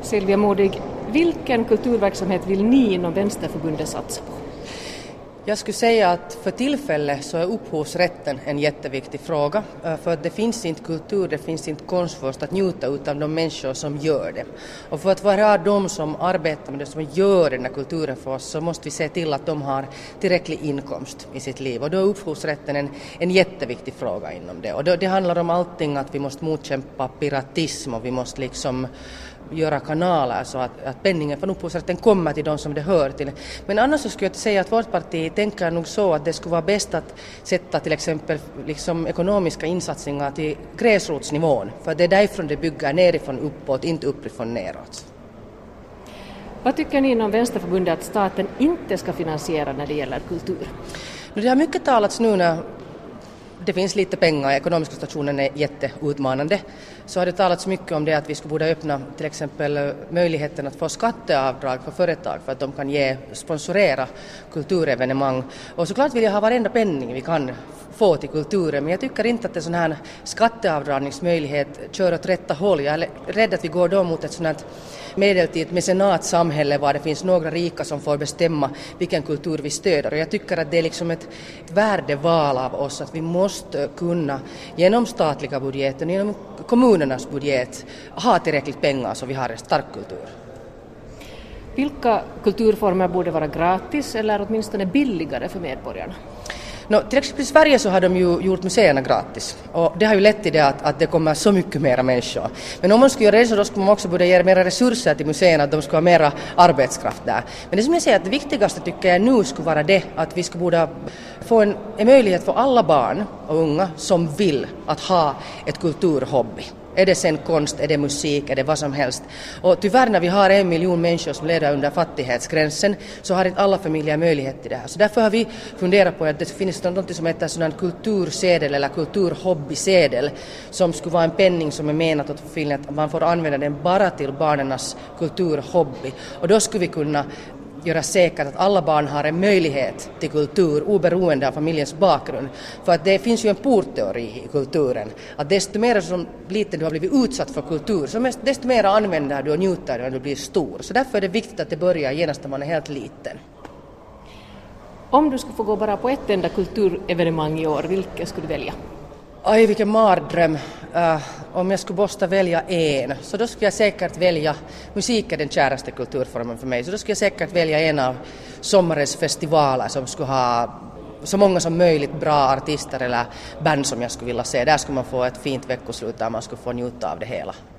Silvia Modig, vilken kulturverksamhet vill ni inom Vänsterförbundet satsa på? Jag skulle säga att för tillfället så är upphovsrätten en jätteviktig fråga. För att det finns inte kultur, det finns inte konst för oss att njuta av de människor som gör det. Och för att vara de som arbetar med det, som gör den här kulturen för oss, så måste vi se till att de har tillräcklig inkomst i sitt liv. Och då är upphovsrätten en jätteviktig fråga inom det. Och det handlar om allting, att vi måste motkämpa piratism och vi måste liksom göra kanaler så att penningen från upphovsrätten kommer till de som det hör till. Men annars så skulle jag säga att vårt parti tänker nog så att det skulle vara bäst att sätta till exempel liksom ekonomiska insatser till gräsrotsnivån. För det är därifrån det bygger, nerifrån uppåt, inte uppifrån neråt. Vad tycker ni inom Vänsterförbundet att staten inte ska finansiera när det gäller kultur? Det har mycket talats nu när det finns lite pengar, ekonomiska situationen är jätteutmanande, så har det talats mycket om det att vi skulle borde öppna till exempel möjligheten att få skatteavdrag för företag för att de kan sponsorera kulturevenemang. Och såklart vill jag ha varenda penning vi kan få till kulturen, men jag tycker inte att en sån här skatteavdragningsmöjlighet kör åt rätta håll. Jag är rädd att vi går då mot ett sånt här medeltid mecenatsamhälle var det finns några rika som får bestämma vilken kultur vi stöder. Och jag tycker att det är liksom ett värdeval av oss att vi måste kunna genom statliga budgeten, genom kommunernas budget ha tillräckligt pengar så vi har en stark kultur. Vilka kulturformer borde vara gratis eller åtminstone billigare för medborgarna? Till exempel i Sverige så har de ju gjort museerna gratis och det har ju lett till det att det kommer så mycket mera människor. Men om man skulle göra det så då skulle man också borde ge mera resurser till museerna, att de ska ha mera arbetskraft där. Men det som jag säger att det viktigaste tycker jag nu skulle vara det att vi skulle borde få en möjlighet för alla barn och unga som vill att ha ett kulturhobby. Är det sen konst, är det musik, är det vad som helst. Och tyvärr när vi har 1 miljon människor som lever under fattighetsgränsen så har inte alla familjer möjlighet till det här. Så därför har vi funderat på att det finns något som heter sån kultursedel eller kulturhobbysedel som skulle vara en penning som är menat att man får använda den bara till barnens kulturhobby. Och då skulle vi kunna göra säkert att alla barn har en möjlighet till kultur oberoende av familjens bakgrund. För att det finns ju en portteori i kulturen. Att desto mer som liten du har blivit utsatt för kultur, så desto mer använder du och njuter när du blir stor. Så därför är det viktigt att det börjar genast när man är helt liten. Om du skulle få gå bara på ett enda kulturevenemang i år, vilket skulle du välja? Aj, vilken mardröm. Om jag skulle måste välja en, så då skulle jag säkert välja, musik är den käraste kulturformen för mig, så då skulle jag säkert välja en av sommarens festivaler som skulle ha så många som möjligt bra artister eller band som jag skulle vilja se. Där skulle man få ett fint veckoslut där man skulle få njuta av det hela.